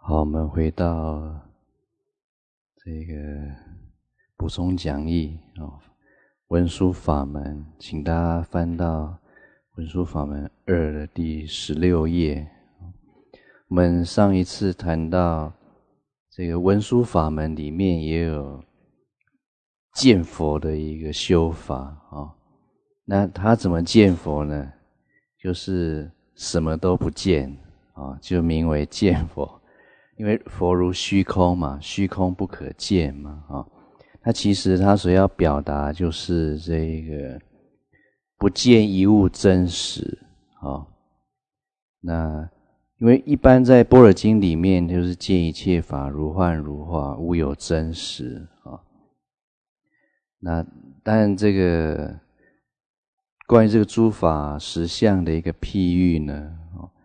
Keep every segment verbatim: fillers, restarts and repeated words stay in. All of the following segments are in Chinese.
好，我们回到这个补充讲义哦，文殊法门，请大家翻到文殊法门二的第十六页。我们上一次谈到这个文殊法门里面也有见佛的一个修法哦。那他怎么见佛呢？就是什么都不见啊，就名为见佛。因为佛如虚空嘛，虚空不可见嘛啊。他其实他所要表达就是这个不见一物真实啊。那因为一般在般若经里面就是见一切法如幻如化，无有真实啊。那当然这个关于这个诸法实相的一个譬喻呢，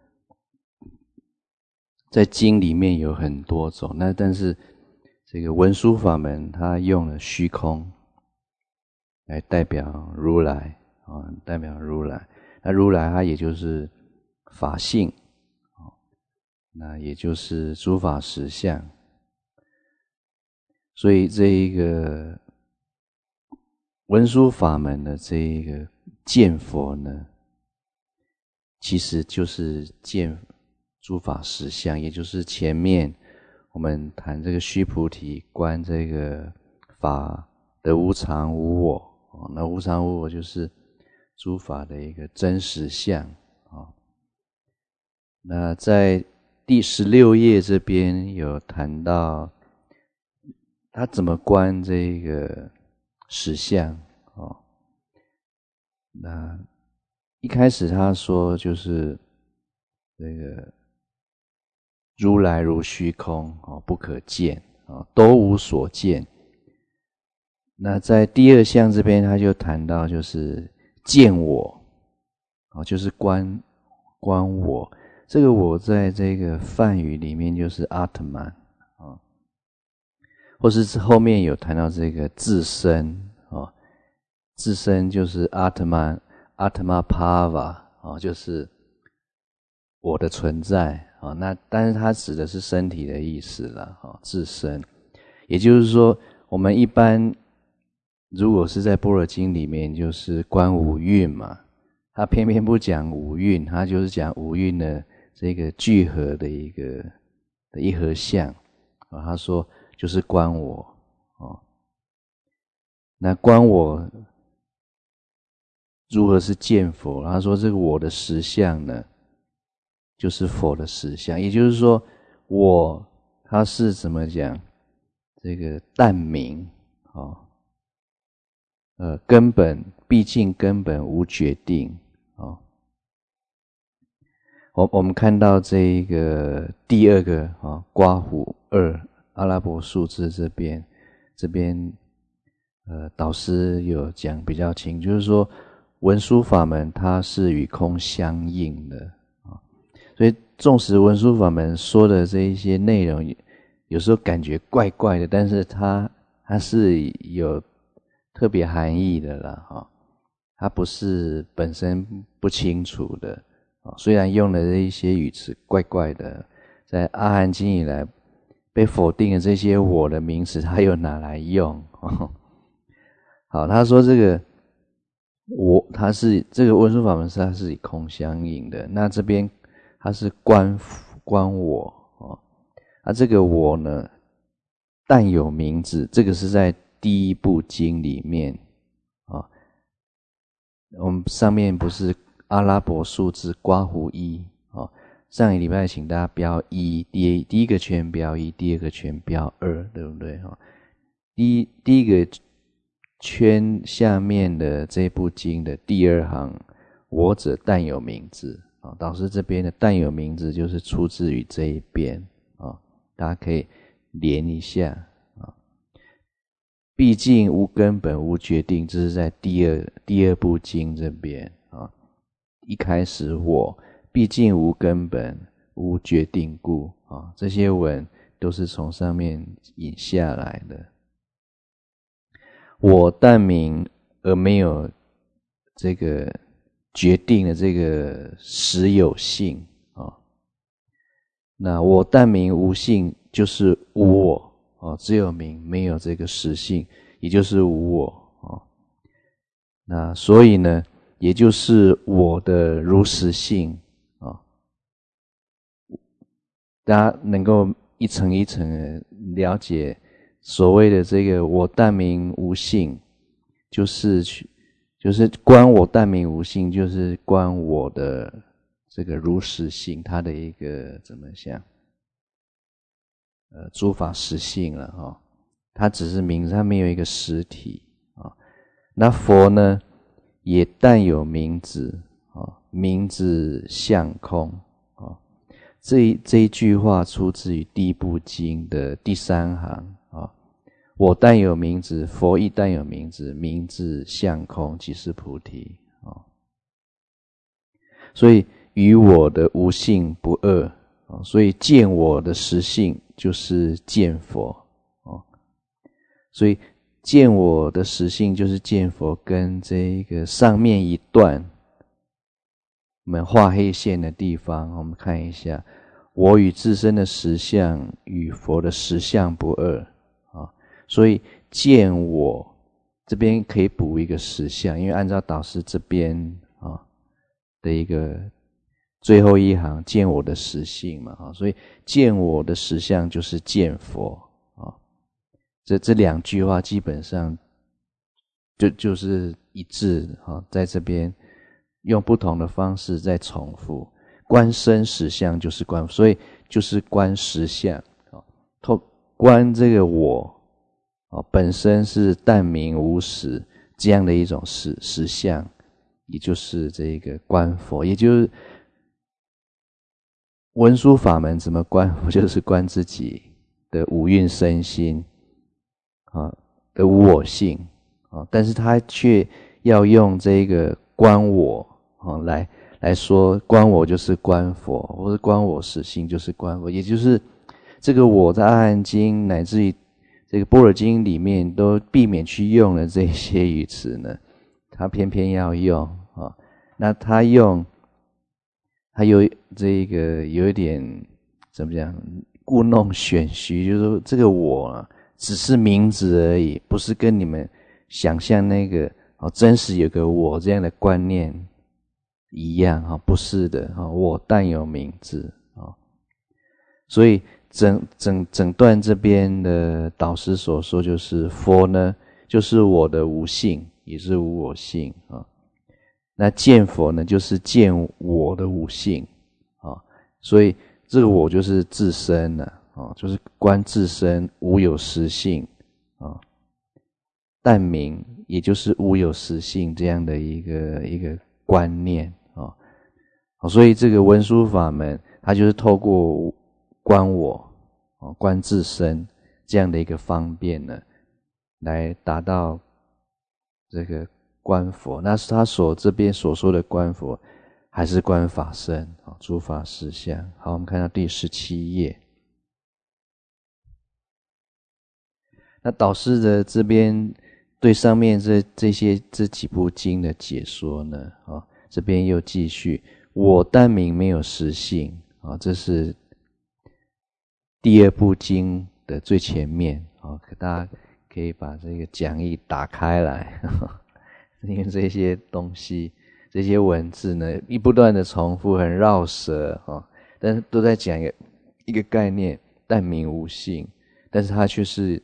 在经里面有很多种，那但是这个文殊法门它用了虚空来代表如来啊，代表如来。那如来它也就是法性，那也就是诸法实相。所以这一个文殊法门的这一个见佛呢，其实就是见诸法实相，也就是前面我们谈这个须菩提观这个法的无常无我，那无常无我就是诸法的一个真实相。那在第十六页这边有谈到他怎么观这个实相。那一开始他说就是这个如来如虚空，不可见，都无所见。那在第二项这边他就谈到就是见我，就是观观我。这个我在这个梵语里面就是阿特曼，或是后面有谈到这个自身，自身就是阿特曼阿特玛帕瓦，就是我的存在。那但是它指的是身体的意思啦，自身。也就是说我们一般如果是在般若经里面就是观五蕴嘛，他偏偏不讲五蕴，他就是讲五蕴的这个聚合的一个的一合相。他说就是观我。那观我如何是见佛？他说这个我的实相呢，就是佛的实相。也就是说我它是怎么讲，这个但明，哦呃，根本毕竟根本无决定。哦，我我们看到这一个第二个啊，刮胡二阿拉伯数字这边这边呃导师有讲比较清，就是说文殊法门它是与空相应的啊，所以纵使文殊法门说的这一些内容有时候感觉怪怪的，但是它它是有特别含义的啦，哈，它不是本身不清楚的。虽然用的这一些语词怪怪的，在阿含经以来被否定的这些我的名词，他又拿来用。好，他说这个我，他是这个文殊法门是它是以空相应的，那这边它是观观我哦，啊，这个我呢，但有名字，这个是在第一部经里面啊，哦，我们上面不是阿拉伯数字刮胡一，哦，上一礼拜请大家标一，第一第一个圈标一，第二个圈标二，对不对？哦，第一第一个圈下面的这部经的第二行，我者但有名字，哦，导师这边的但有名字就是出自于这一边，哦，大家可以连一下啊。毕竟无根本无决定，这是在第二第二部经这边啊。一开始我毕竟无根本无决定故啊，这些文都是从上面引下来的。我但明而没有这个决定的这个实有性啊。 那我但名无性就是无我哦，只有名没有这个实性，也就是无我哦。那所以呢，也就是我的如实性啊、哦，大家能够一层一层的了解所谓的这个我但名无性，就是去就是观我但名无性，就是观我的这个如实性，它的一个怎么讲？呃，诸法实性了哈、哦，它只是名字，它没有一个实体啊、哦。那佛呢，也但有名字啊、哦，名字相空啊、哦。这这一句话出自于《地部经》的第三行啊、哦。我但有名字，佛亦但有名字，名字相空，即是菩提啊、哦。所以与我的无性不二啊、哦，所以见我的实性就是见佛哦。所以见我的实性就是见佛，跟这个上面一段我们画黑线的地方，我们看一下，我与自身的实相与佛的实相不二啊。所以见我这边可以补一个实相，因为按照导师这边啊的一个最后一行，见我的实性嘛啊，所以见我的实相就是见佛啊。这这两句话基本上就就是一致啊，在这边用不同的方式在重复。观身实相就是观，所以就是观实相啊，透观这个我啊本身是但名无实这样的一种实实相，也就是这个观佛，也就是文殊法门怎么观佛，就是观自己的五蕴身心啊的无我性啊，但是他却要用这个观我啊来来说，观我就是观佛，或者观我实性就是观佛，也就是这个我在《阿含经》乃至于这个《般若经》里面都避免去用的这些语词呢，他偏偏要用啊。那他用，他有这个有一点怎么讲，故弄玄虚，就是说这个我啊，只是名字而已，不是跟你们想象那个哦真实有个我这样的观念一样哈，不是的哈，我但有名字啊，所以整整整段这边的导师所说，就是佛呢，就是我的无性，也是无我性啊。那见佛呢，就是见我的无性啊，所以这个我就是自身了啊，就是观自身无有实性啊，但名也就是无有实性这样的一个一个观念啊，所以这个文殊法门，它就是透过观我啊、观自身这样的一个方便呢，来达到这个观佛。那是他所这边所说的观佛，还是观法身啊，诸法实相。好，我们看到第十七页。那导师的这边对上面这这些这几部经的解说呢，啊，这边又继续，我但名没有实性啊，这是第二部经的最前面啊，大家可以把这个讲义打开来，呵呵，因为这些东西、这些文字呢，一不断的重复，很绕舌啊，但是都在讲一个一个概念，但名无性，但是它却是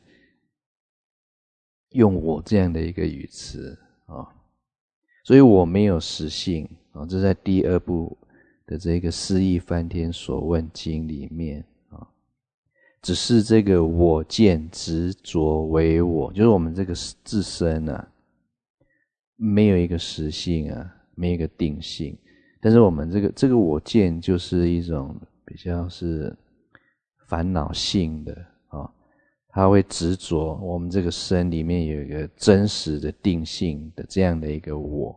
用我这样的一个语词啊，所以我没有实性啊，这在第二部的这个四义翻天所问经里面啊，只是这个我见执着为我，就是我们这个自身啊，没有一个实性啊，没有一个定性，但是我们这个这个我见就是一种比较是烦恼性的啊。他会执着我们这个身里面有一个真实的定性的这样的一个我，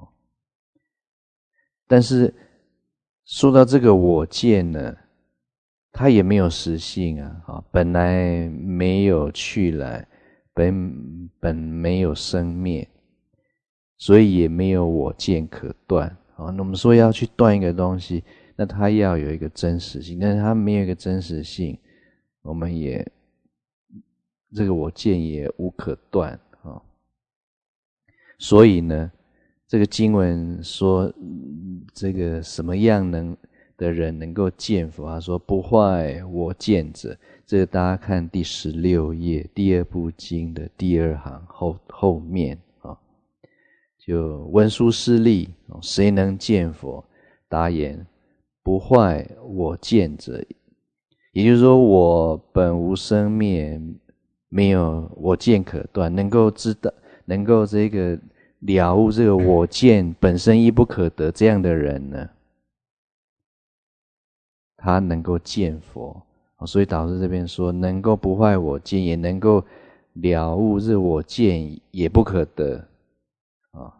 但是说到这个我见呢，它也没有实性啊，本来没有去来，本本没有生灭，所以也没有我见可断啊。那我们说要去断一个东西， 那它要有一个真实性，但是它没有一个真实性，我们也这个我见也无可断啊、哦。所以呢，这个经文说，这个什么样能的人能够见佛？他说不坏我见者，这个大家看第十六页第二部经的第二行后后面啊、哦，就文殊师利，谁能见佛？答言不坏我见者，也就是说我本无生灭，没有我见可断，能够知道，能够这个了悟这个我见本身亦不可得，这样的人呢，他能够见佛。所以导师这边说，能够不坏我见，也能够了悟这我见也不可得啊。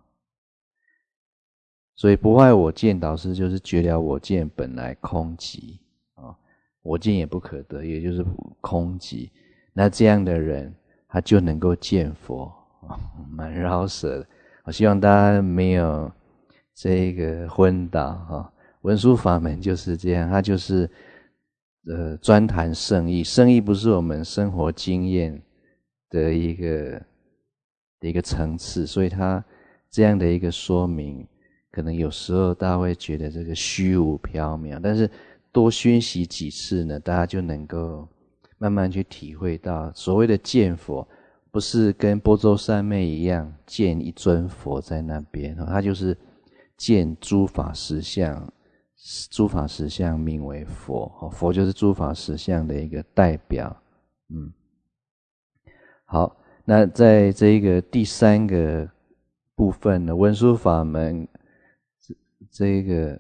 所以不坏我见，导师就是觉了我见本来空寂啊，我见也不可得，也就是空寂。那这样的人，他就能够见佛啊，蛮饶舌的。我希望大家没有这个昏倒啊。文殊法门就是这样，它就是呃专谈圣义，圣义不是我们生活经验的一个的一个层次，所以它这样的一个说明。可能有时候大家会觉得这个虚无缥缈，但是多熏习几次呢，大家就能够慢慢去体会到，所谓的见佛，不是跟波州三昧一样见一尊佛在那边，它就是见诸法实相，诸法实相名为佛，佛就是诸法实相的一个代表。嗯，好，那在这个第三个部分呢，文殊法门。这个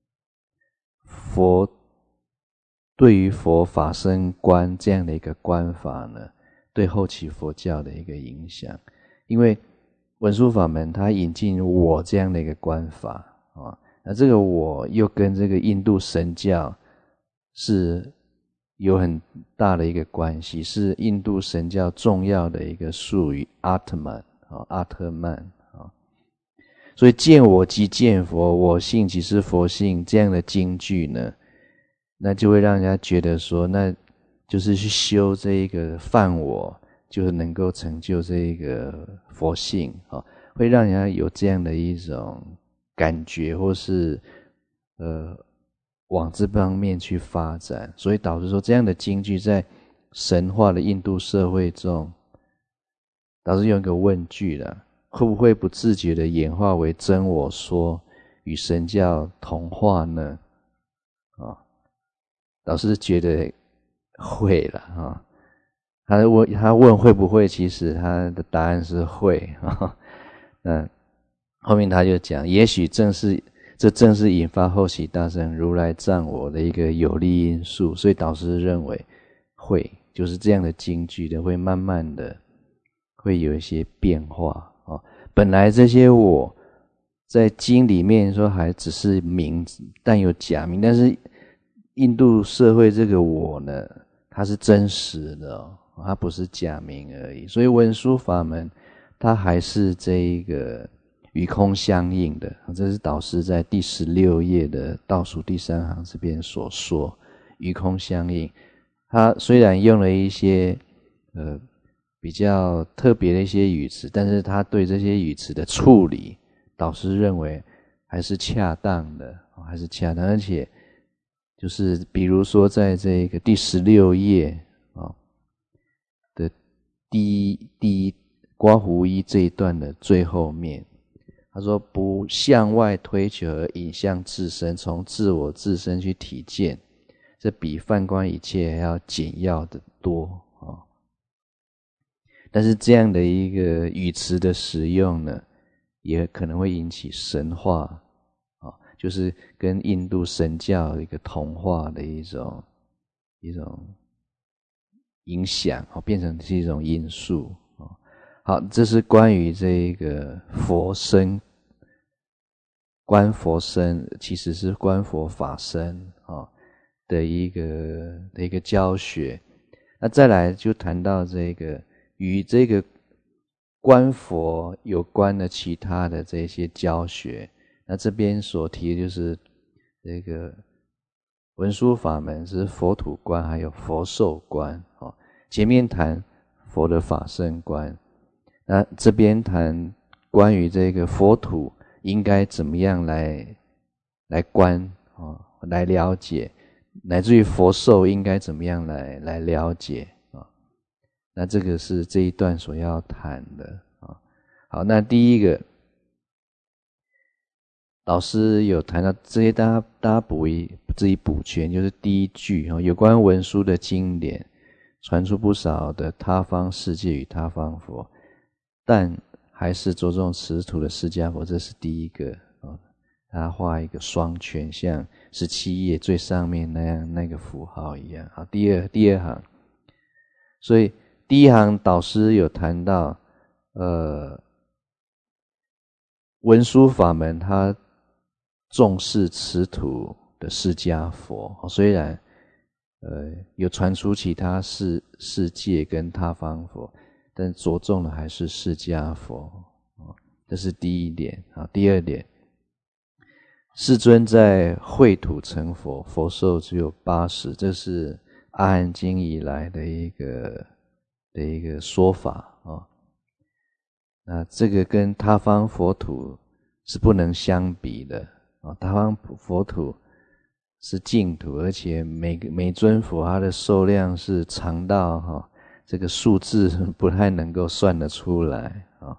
佛对于佛法身观这样的一个观法呢，对后期佛教的一个影响。因为文殊法门它引进我这样的一个观法啊，那这个我又跟这个印度神教是有很大的一个关系，是印度神教重要的一个术语阿特曼啊，阿特曼。所以见我即见佛，我性即是佛性，这样的经句呢，那就会让人家觉得说，那就是去修这一个犯我，就是能够成就这一个佛性啊，会让人家有这样的一种感觉，或是呃往这方面去发展。所以导致说，这样的经句在神话的印度社会中，导致用一个问句啦。会不会不自觉地演化为真我说与神教同化呢？啊，老师觉得会了啊。他问他问会不会，其实他的答案是会啊。那后面他就讲，也许正是这正是引发后期大乘如来藏我的一个有利因素，所以导师认为会，就是这样的经句的会慢慢的会有一些变化。哦，本来这些我在经里面说还只是名字，但有假名，但是印度社会这个我呢，它是真实的哦，它不是假名而已。所以文殊法门它还是这一个与空相应的，这是导师在第十六页的倒数第三行这边所说，与空相应。它虽然用了一些呃比较特别的一些语词，但是他对这些语词的处理，导师认为还是恰当的，还是恰当，而且就是比如说在这个第十六页啊的第一第一刮胡一这一段的最后面，他说不向外推求而引向自身，从自我自身去体见，这比泛观一切还要简要的多。但是这样的一个语词的使用呢，也可能会引起神化啊，就是跟印度神教一个同化的一种一种影响，变成是一种因素。好，这是关于这个佛身观佛身，其实是观佛法身啊的一个的一个教学。那再来就谈到这个与这个观佛有关的其他的这些教学，那这边所提的就是这个文殊法门是佛土观还有佛寿观，哦，前面谈佛的法身观，那这边谈关于这个佛土应该怎么样来来观，哦，来了解，乃至于佛寿应该怎么样来来了解啊，哦？那这个是这一段所要谈的啊，哦。好，那第一个，老师有谈到这些，大家大家补一自己补全，就是第一句有关文殊的经典，传出不少的他方世界与他方佛，但还是着重持土的释迦佛，这是第一个。他画一个双圈，像十七页最上面那样那个符号一样。好，第二第二行，所以第一行导师有谈到，呃，文殊法门他重视持土的释迦佛，虽然呃有传出其他世世界跟他方佛，但着重的还是释迦佛，这是第一点。好，第二点，世尊在秽土成佛，佛寿只有八十，这是阿含经以来的一个的一个说法啊。那这个跟他方佛土是不能相比的啊，他方佛土是净土，而且每个每尊佛它的寿量是长到哈，这个数字不太能够算得出来啊。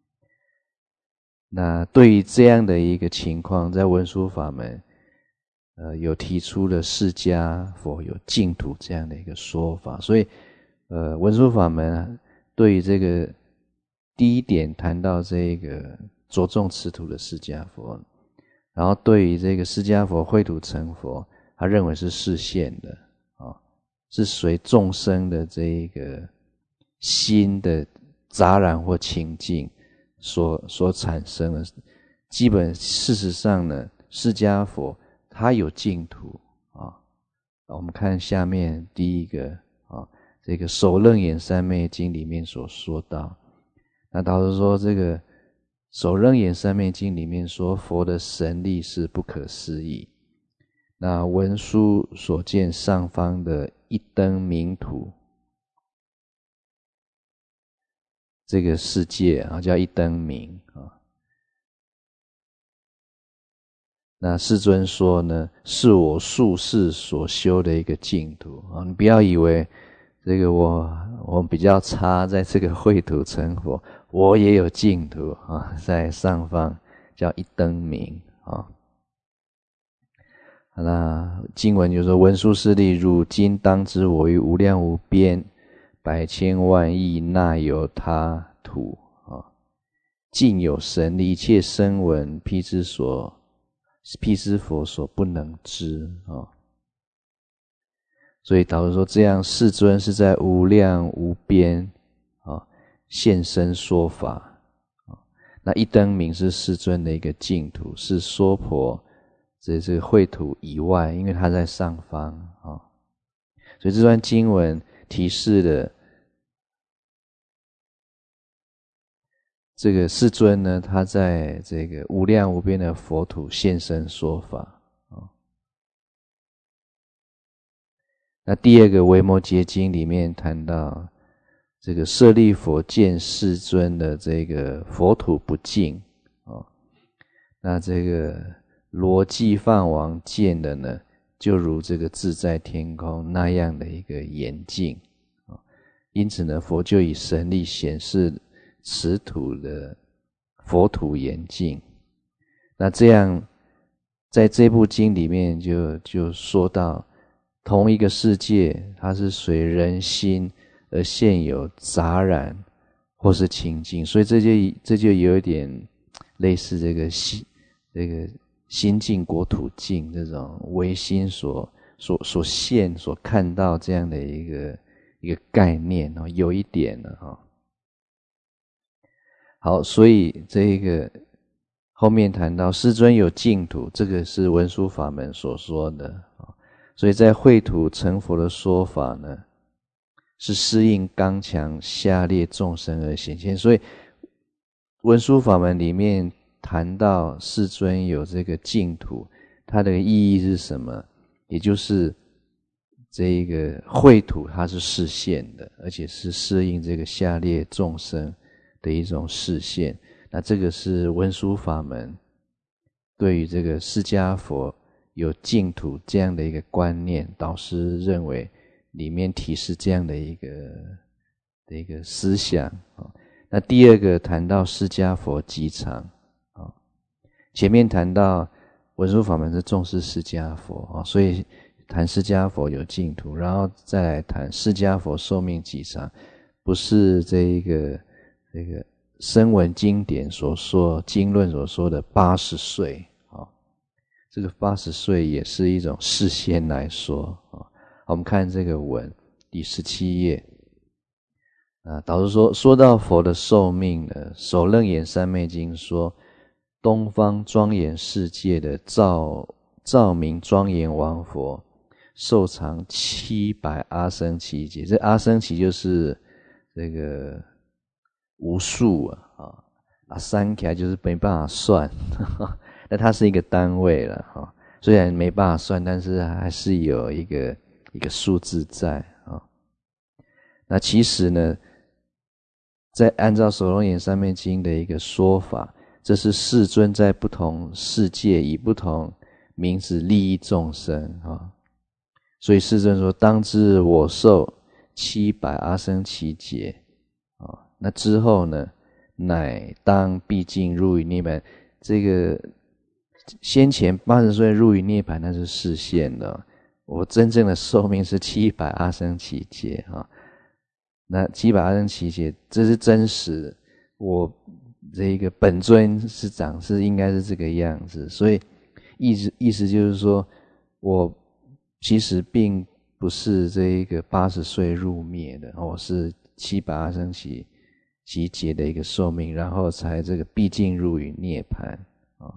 那对于这样的一个情况，在文殊法门呃有提出了释迦佛有净土这样的一个说法，所以呃文殊法门对于这个第一点谈到这个着重持土的释迦佛，然后对于这个释迦佛秽土成佛，他认为是示现的啊，是随众生的这个心的杂染或情境所所产生的。基本事实上呢，释迦佛他有净土啊。我们看下面第一个啊，这个首楞严三昧经里面所说到，那导师说这个首楞严三昧经里面说佛的神力是不可思议。那文殊所见上方的一灯明土，这个世界啊叫一灯明啊。那世尊说呢，是我数世所修的一个净土啊，你不要以为这个我我比较差，在这个秽土成佛，我也有净土啊，在上方叫一灯明啊。那经文就说，文殊师利，汝今当知我于无量无边百千万亿那由他土啊，尽有神力，一切声闻辟支所辟支佛所不能知啊。所以导师说，这样世尊是在无量无边啊现身说法啊。那一灯明是世尊的一个净土，是娑婆这这个秽土以外，因为它在上方啊。所以这段经文提示了这个世尊呢，他在这个无量无边的佛土现身说法啊。那第二个维摩诘经里面谈到，这个舍利佛见世尊的这个佛土不净啊，那这个罗辑梵王见的呢，就如这个自在天空那样的一个严净啊。因此呢，佛就以神力显示此土的佛土严净。那这样在这部经里面就就说到，同一个世界它是随人心而现有杂染或是情境，所以这就这就有一点类似这个心这个心境国土境这种唯心所所所现所看到这样的一个一个概念哦，有一点了哈。好，所以这个后面谈到世尊有净土，这个是文殊法门所说的啊。所以在秽土成佛的说法呢，是适应刚强下列众生而显现。所以文殊法门里面谈到世尊有这个净土，它的意义是什么？ 也就是这一个秽土它是视线的，而且是适应这个下列众生的一种视线。那这个是文殊法门对于这个释迦佛有净土这样的一个观念，导师认为里面提示这样的一个的一个思想。那第二个谈到释迦佛极常，前面谈到文殊法门是重视释迦佛，所以谈释迦佛有净土，然后再来谈释迦佛寿命极长，不是这一个这个声闻经典所说经论所说的八十岁啊，这个八十岁也是一种世仙来说啊。我们看这个文第十七页啊，导师说说到佛的寿命呢，首楞严三昧经说，东方庄严世界的照照明庄严王佛寿长七百阿僧祇劫，这阿僧祇就是这个无数啊，啊算起来就是没办法算，那它是一个单位了哈。虽然没办法算，但是还是有一个一个数字在啊。那其实呢，在按照首楞严三昧经的一个说法，这是世尊在不同世界以不同名字利益众生啊。所以世尊说，当知我寿七百阿僧祇劫啊。那之后呢，乃当毕竟入于涅槃。这个先前八十岁入于涅槃，那是示现的。我真正的寿命是七百阿僧祇劫啊。那七百阿僧祇劫，这是真实。我这个本尊是长是应该是这个样子，所以意思意思就是说，我其实并不是这一个八十岁入灭的，我是七百阿僧祇祇劫的一个寿命，然后才这个毕竟入于涅槃啊。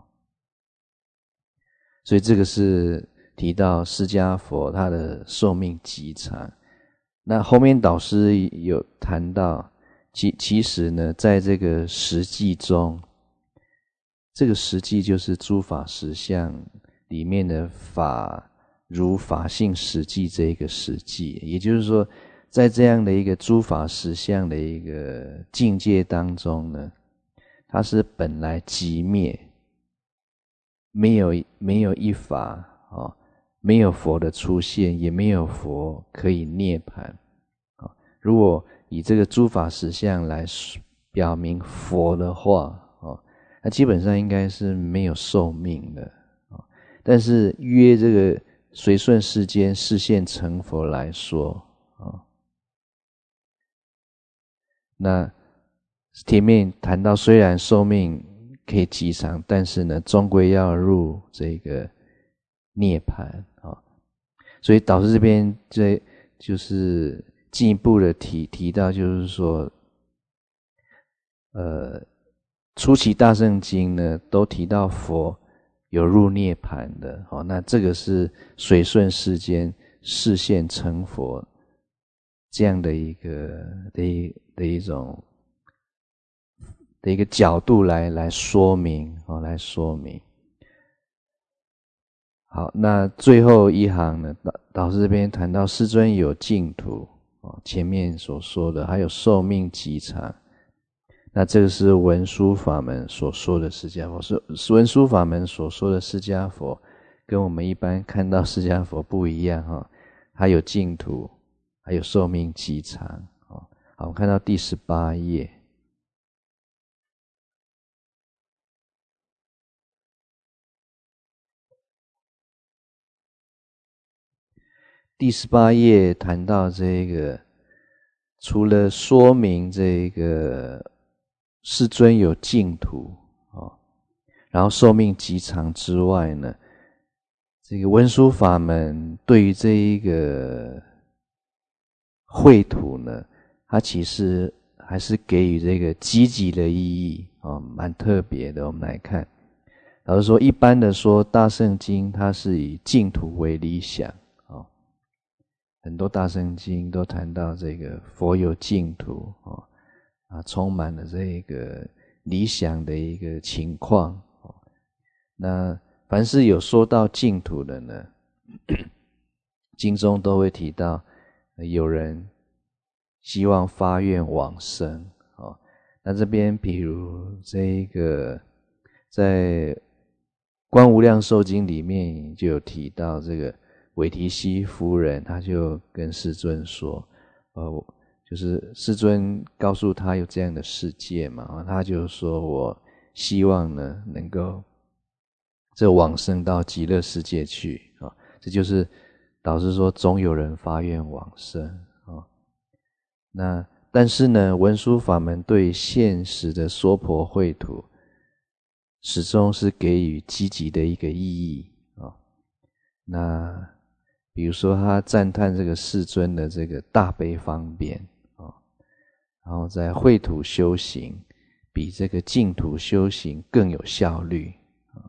所以这个是提到释迦佛他的寿命极长。那后面导师有谈到，其其实呢，在这个实际中，这个实际就是诸法实相里面的法如法性实际这一个实际，也就是说，在这样的一个诸法实相的一个境界当中呢，它是本来即灭，没有没有一法哦，没有佛的出现，也没有佛可以涅槃啊。如果以这个诸法实相来表明佛的话哦，那基本上应该是没有寿命的啊。但是约这个随顺世间示现成佛来说啊，那前面谈到虽然寿命可以极长，但是呢，终归要入这个涅槃啊。所以导师这边这就是进一步的提提到，就是说，呃，初期大乘经呢都提到佛有入涅槃的，哦，那这个是随顺世间示现成佛这样的一个的一的一种的一个角度来来说明哦，来说明。好，那最后一行呢，导导师这边谈到世尊有净土哦，前面所说的还有寿命极长。那这个是文殊法门所说的释迦佛，是文殊法门所说的释迦佛，跟我们一般看到释迦佛不一样哈、哦，还有净土，还有寿命极长哦。好，我们看到第十八页，第十八页谈到这个，除了说明这个世尊有净土哦，然后寿命极长之外呢，这个文殊法门对于这一个秽土呢，它其实还是给予这个积极的意义哦，蛮特别的。我们来看，老实说，一般的说大乘经它是以净土为理想哦，很多大乘经都谈到这个佛有净土哦，啊，充满了这个理想的一个情况哦。那凡是有说到净土的呢， 经中都会提到，呃、有人希望发愿往生哦。那这边比如这一个在观无量寿经里面就有提到，这个韦提希夫人，她就跟世尊说，呃，就是世尊告诉他有这样的世界嘛，他就说我希望呢能够这往生到极乐世界去啊，这就是导师说总有人发愿往生啊。那但是呢，文殊法门对现实的娑婆秽土始终是给予积极的一个意义啊。那比如说他赞叹这个世尊的这个大悲方便啊，然后在秽土修行比这个净土修行更有效率啊。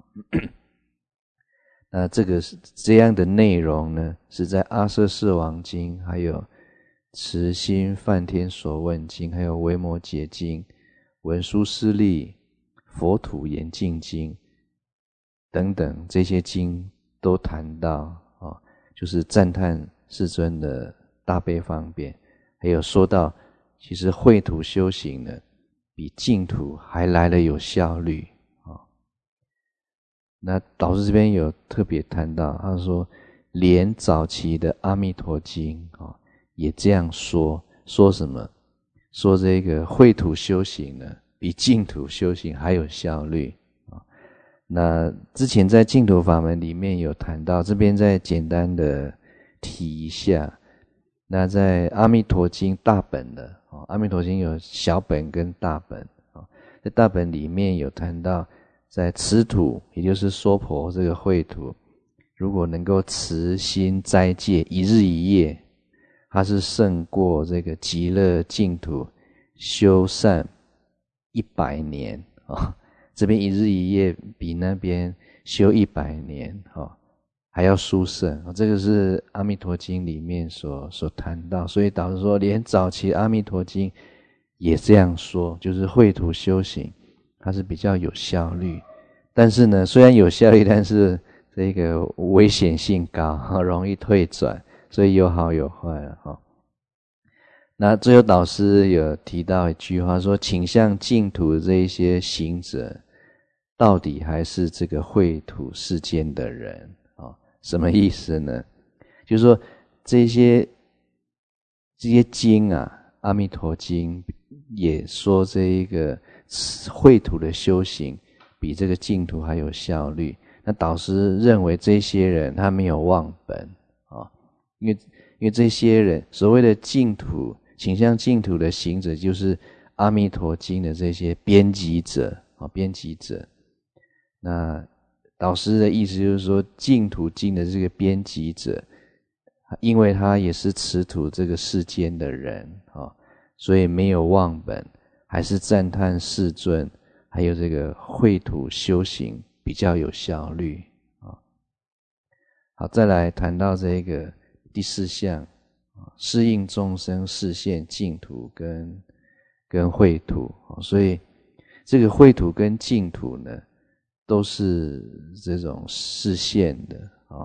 那这个这样的内容呢，是在阿阇世王经，还有慈心梵天所问经，还有维摩诘经、文殊师利、佛土严净经等等这些经都谈到啊，就是赞叹世尊的大悲方便，还有说到其实秽土修行呢比净土还来得有效率啊。那导师这边有特别谈到，他说连早期的阿弥陀经啊也这样说，说什么？说这个秽土修行呢比净土修行还有效率啊。那之前在净土法门里面有谈到，这边再简单的提一下。那在阿弥陀经大本的啊，阿弥陀经有小本跟大本啊，在大本里面有谈到，在此土也就是娑婆这个秽土，如果能够慈心斋戒一日一夜，它是胜过这个极乐净土修善一百年啊。这边一日一夜比那边修一百年啊还要殊胜，这个是阿弥陀经里面所所谈到。所以导师说，连早期阿弥陀经也这样说，就是秽土修行它是比较有效率，但是呢，虽然有效率，但是这个危险性高，容易退转，所以有好有坏了哈。那最后导师有提到一句话说，倾向净土的这一些行者，到底还是这个秽土世间的人啊？什么意思呢？就是说这些这些经啊，阿弥陀经也说这一个秽土的修行比这个净土还有效率。那导师认为这些人他没有忘本啊，因为因为这些人所谓的净土倾向净土的行者，就是阿弥陀经的这些编辑者啊，编辑者。那导师的意思就是说，净土经的这个编辑者，因为他也是此土这个世间的人啊，所以没有忘本，还是赞叹世尊，还有这个秽土修行比较有效率啊。好，再来谈到这个第四项，适应众生示现净土跟跟秽土，所以这个秽土跟净土呢，都是这种示现的啊。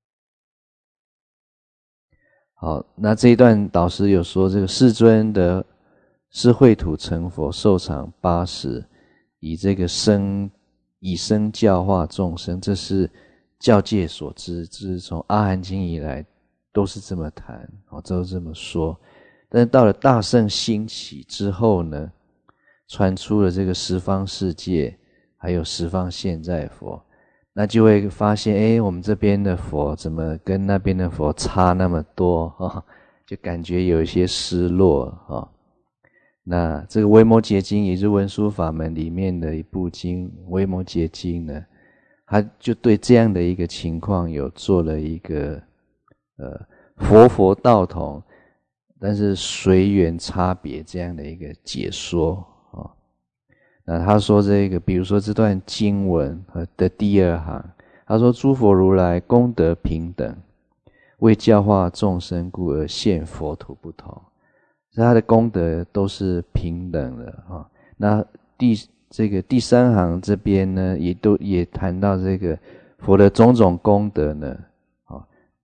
好，那这一段导师有说，这个世尊的是秽土成佛，寿长八十，以这个生以身教化众生，这是教界所知，这是从阿含经以来都是这么谈，哦，都这么说。但是到了大乘兴起之后呢，传出了这个十方世界，还有十方现在佛，那就会发现，诶，我们这边的佛怎么跟那边的佛差那么多啊？就感觉有一些失落啊。那这个维摩诘经也是文殊法门里面的一部经，维摩诘经呢，他就对这样的一个情况有做了一个呃佛佛道同，但是随缘差别这样的一个解说啊。那他说这个，比如说这段经文的第二行，他说诸佛如来功德平等，为教化众生故而现佛土不同。他的功德都是平等的啊。那第这个第三行这边呢，也都也谈到这个佛的种种功德呢，啊，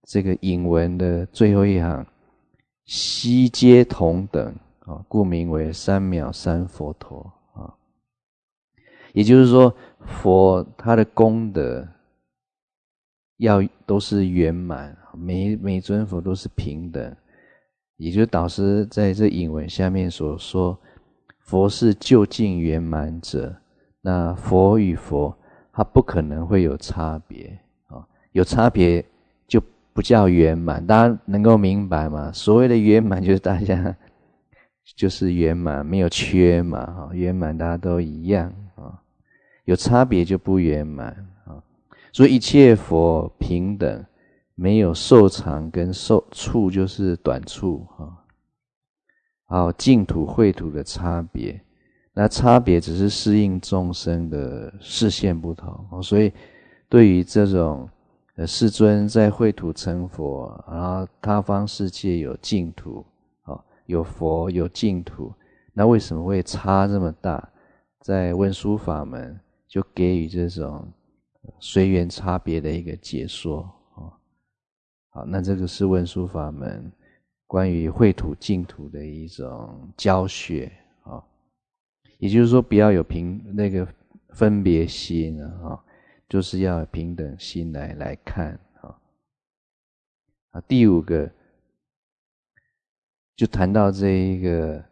这个引文的最后一行，悉皆同等啊，故名为三藐三佛陀啊。也就是说，佛他的功德要都是圆满，每每尊佛都是平等。也就是导师在这引文下面所说，佛是究竟圆满者，那佛与佛它不可能会有差别啊，有差别就不叫圆满。大家能够明白吗？所谓的圆满就是大家就是圆满，没有缺嘛，哈，圆满大家都一样啊，有差别就不圆满啊。所以一切佛平等，没有寿长跟寿处就是短处啊。好，净土秽土的差别，那差别只是适应众生的视线不同，所以对于这种呃世尊在秽土成佛，然后他方世界有净土，有佛有净土，那为什么会差这么大？在文殊法门就给予这种随缘差别的一个解说。好，那这个是文殊法门关于秽土净土的一种教学啊，也就是说不要有平那个分别心啊，就是要有平等心来来看啊。啊，第五个就谈到这一个，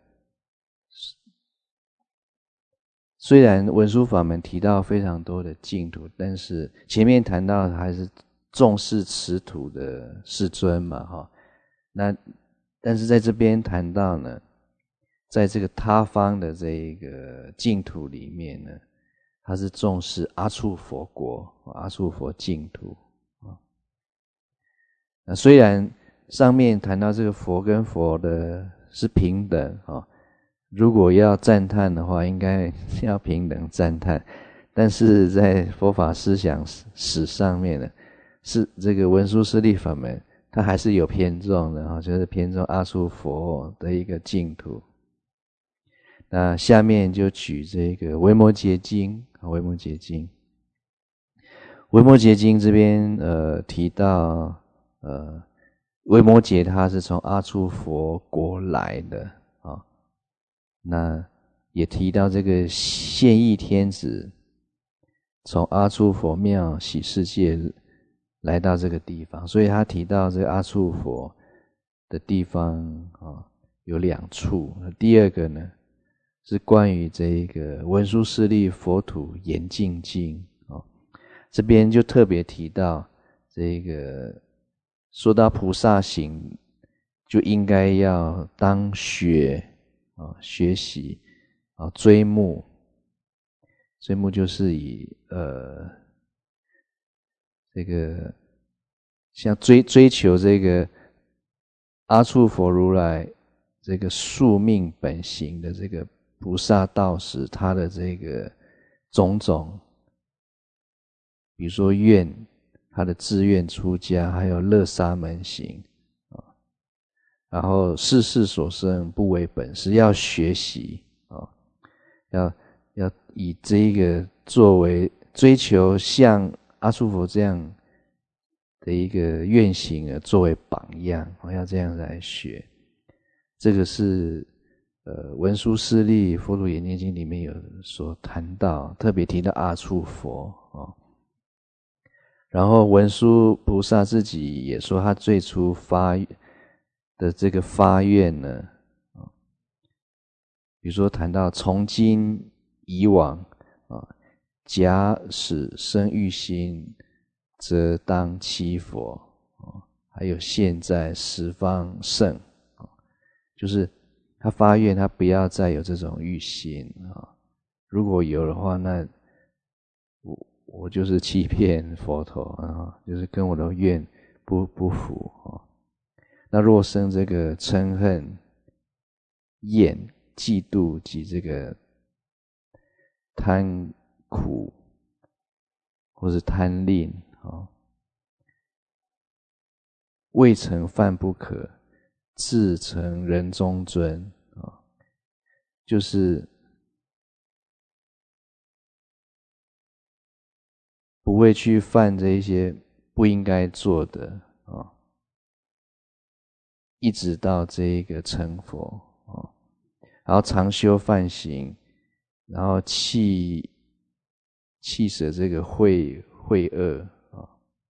虽然文殊法门提到非常多的净土，但是前面谈到还是重视此土的世尊嘛，哈，那但是在这边谈到呢，在这个他方的这一个净土里面呢，他是重视阿处佛国、阿处佛净土啊。那虽然上面谈到这个佛跟佛的是平等啊，如果要赞叹的话，应该要平等赞叹，但是在佛法思想史上面呢，是这个文殊师利法门，它还是有偏重的啊，就是偏重阿处佛的一个净土。那下面就举这个维摩诘经啊，维摩诘经，维摩诘经这边呃提到呃维摩诘他是从阿处佛国来的啊，那也提到这个现役天子从阿处佛庙喜世界来到这个地方，所以他提到这个阿处佛的地方啊有两处。第二个呢是关于这个文殊师利佛土严净经啊，这边就特别提到这个说到菩萨行就应该要当学啊学习啊追慕，追慕就是以呃这个像追追求这个阿处佛如来这个宿命本行的这个菩萨道时，他的这个种种，比如说愿，他的自愿出家，还有乐沙门行啊，然后世事所生不为本，是要学习啊，要要以这个作为追求像阿处佛这样的一个愿行作为榜样，要这样来学。这个是呃文殊师利佛土严净经里面有所谈到，特别提到阿处佛啊。然后文殊菩萨自己也说，他最初发的这个发愿呢，比如说谈到从今以往啊，假使生欲心，则当期佛啊，还有现在十方圣啊，就是他发愿，他不要再有这种欲心啊。如果有的话，那我我就是欺骗佛陀啊，就是跟我的愿不不符啊。那若生这个嗔恨、厌、嫉妒及这个贪苦或是贪吝啊，未曾犯不可，自成人中尊啊，就是不会去犯这一些不应该做的啊， 一直到这个成佛哦，然后常修梵行，然后弃弃舍这个秽秽恶啊，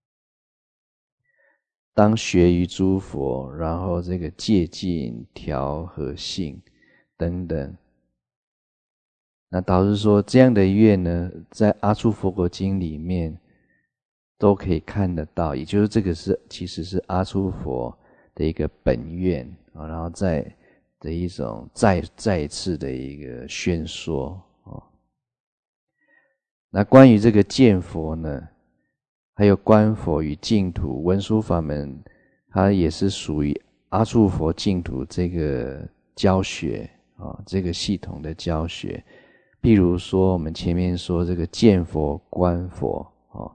当学于诸佛，然后这个戒禁调和性等等。那导师说，这样的愿呢，在阿处佛国经里面都可以看得到，也就是这个是其实是阿处佛的一个本愿啊，然后再的一种再再一次的一个宣说啊。那关于这个见佛呢，还有观佛与净土文殊法门，它也是属于阿处佛净土这个教学啊，这个系统的教学。譬如说我们前面说这个见佛观佛哦，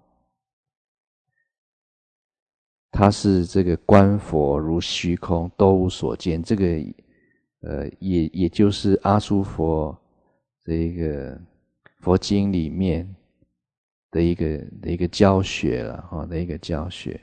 它是这个观佛如虚空，都无所见，这个呃也也就是阿处佛这个佛经里面的一个的一个教学了哦，的一个教学。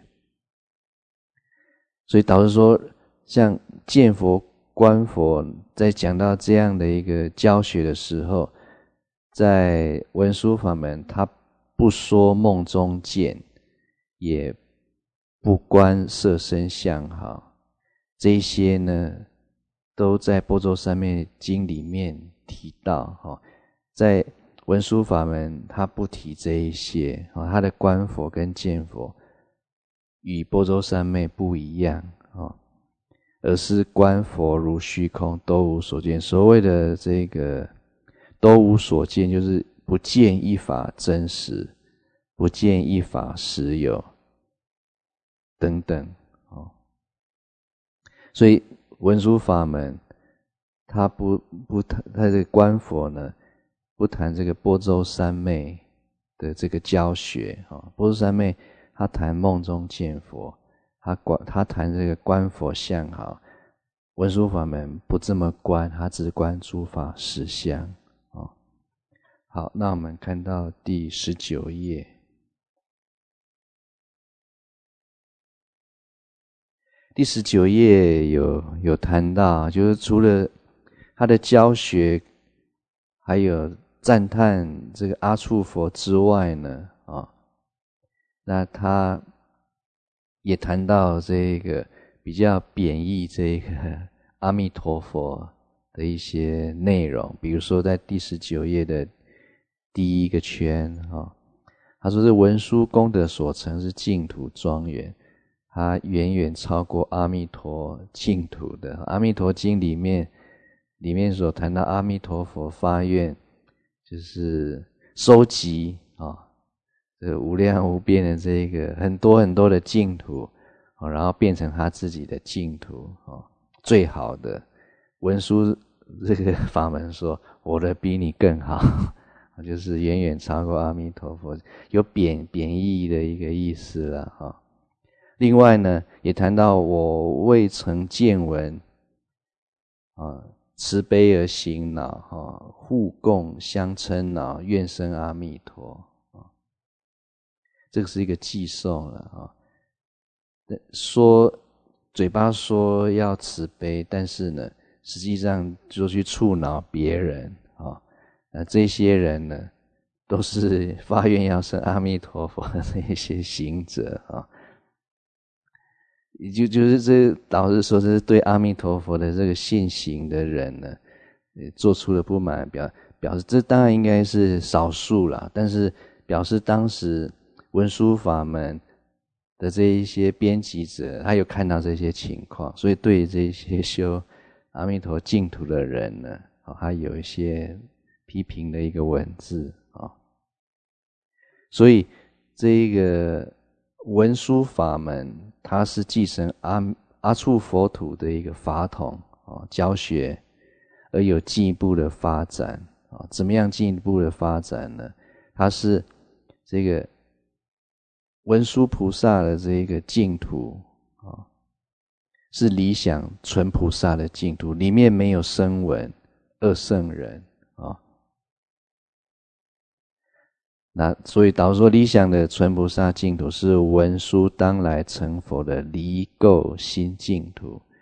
所以导致说，像见佛观佛，在讲到这样的一个教学的时候，在文殊法门，他不说梦中见，也不观色身相好，这些呢，都在《般舟三昧经》里面提到。在文殊法门，他不提这一些，他的观佛跟见佛与般舟三昧不一样，而是观佛如虚空，都无所见。所谓的这个都无所见，就是不见一法真实，不见一法实有等等。所以文殊法门他不不谈他的观佛呢，不谈这个般舟三昧的这个教学。般舟三昧他谈梦中见佛，他观他谈这个观佛相好。文殊法门不这么观，他只观诸法实相。好，那我们看到第十九页。第十九页有有谈到，就是除了他的教学，还有赞叹这个阿处佛之外呢，啊，那他也谈到这个比较贬义这个阿弥陀佛的一些内容，比如说在第十九页的第一个圈啊，他说这文殊功德所成是净土庄严，它远远超过阿弥陀净土的。阿弥陀经里面里面所谈到阿弥陀佛发愿，就是收集啊，这个无量无边的这个很多很多的净土，然后变成他自己的净土啊，最好的。文殊这个法门说，我的比你更好。就是远远超过阿弥陀佛，有贬贬义的一个意思了哈。另外呢，也谈到我未曾见闻啊，慈悲而行恼哈，互供相称恼，愿生阿弥陀啊。这个是一个寄颂了啊。说嘴巴说要慈悲，但是呢，实际上就去触恼别人啊。那这些人呢，都是发愿要生阿弥陀佛的那些行者啊，也就就是这导致说，这是对阿弥陀佛的这个信行的人呢，做出了不满，表表示这当然应该是少数啦，但是表示当时文殊法门的这一些编辑者，他有看到这些情况，所以对这些修阿弥陀净土的人呢，他有一些批评的一个文字啊，所以这一个文殊法门，它是继承阿阿处佛土的一个法统啊，教学而有进一步的发展啊。怎么样进一步的发展呢？它是这个文殊菩萨的这一个净土啊，是理想纯菩萨的净土，里面没有声闻、二圣人啊。那所以导说理想的纯菩萨净土是文殊当来成佛的离垢心净土，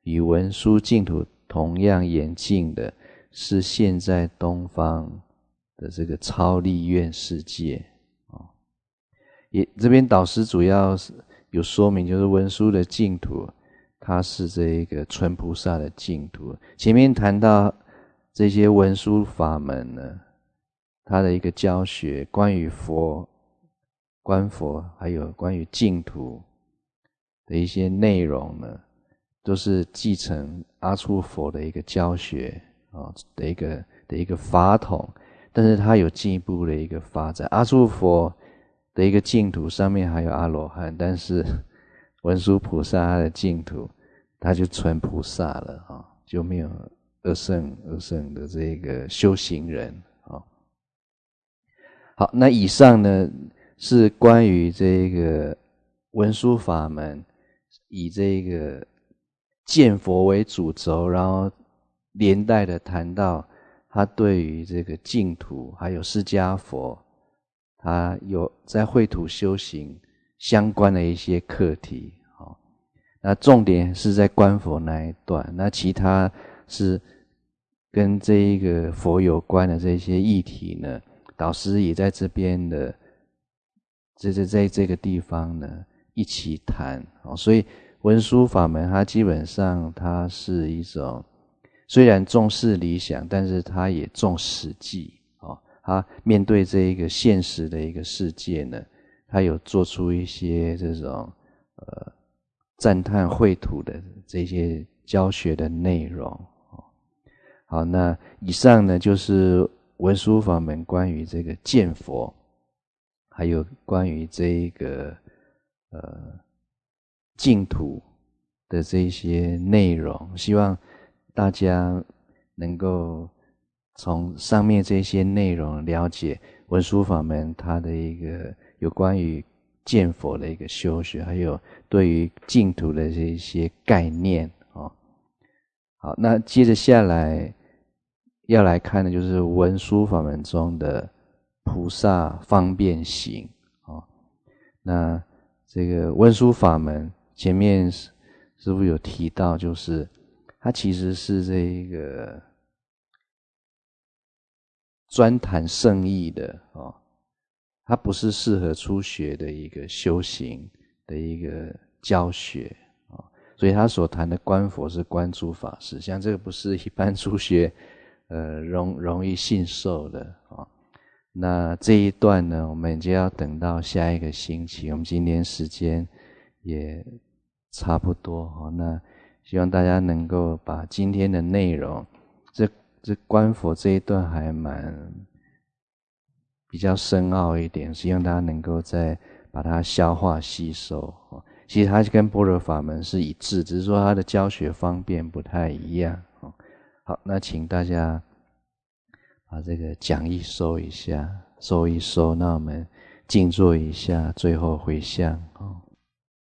与文殊净土同样严净的，是现在东方的这个超立院世界。也这边导师主要是有说明，就是文殊的净土，它是这个纯菩萨的净土。前面谈到这些文殊法门呢，它的一个教学，关于佛、观佛，还有关于净土的一些内容呢，都是继承阿处佛的一个教学啊的一个的一个法统，但是它有进一步的一个发展。阿处佛的一个净土上面还有阿罗汉，但是文殊菩萨他的净土，他就纯菩萨了啊，就没有二圣二圣的这个修行人啊。好，那以上呢是关于这个文殊法门，以这个见佛为主轴，然后连带的谈到他对于这个净土还有释迦佛，他有在秽土修行相关的一些课题。那重点是在观佛那一段，那其他是跟这一个佛有关的这些议题呢，导师也在这边的这这在这个地方呢一起谈。所以文殊法门它基本上它是一种虽然重视理想，但是它也重实际。他面对这一个现实的一个世界呢，他有做出一些这种呃赞叹秽土的这些教学的内容。好，那以上呢就是文殊法门关于这个见佛，还有关于这一个呃净土的这些内容，希望大家能够从上面这些内容了解文殊法门它的一个有关于见佛的一个修学，还有对于净土的这些概念。好，那接着下来要来看的就是文殊法门中的菩萨方便行。那这个文殊法门前面师父有提到，就是它其实是这个专谈圣义的哦，它不是适合初学的一个修行的一个教学啊，所以他所谈的观佛是观诸法实相，这个不是一般初学呃容容易信受的啊。那这一段呢，我们就要等到下一个星期，我们今天时间也差不多哈，那希望大家能够把今天的内容，这这观佛这一段还蛮比较深奥一点，希望大家能够再把它消化吸收。其实它跟般若法门是一致，只是说它的教学方便不太一样。好，那请大家把这个讲义收一下，收一收，那我们静坐一下，最后回向。